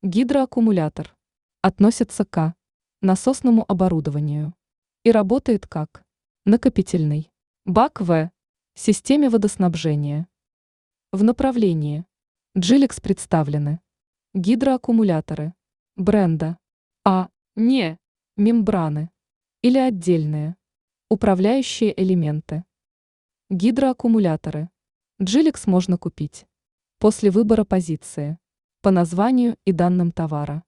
Гидроаккумулятор относится к насосному оборудованию и работает как накопительный бак в системе водоснабжения. В направлении Dжиликс представлены гидроаккумуляторы бренда не мембраны или отдельные управляющие элементы. Гидроаккумуляторы Dжиликс можно купить после выбора позиции по названию и данным товара.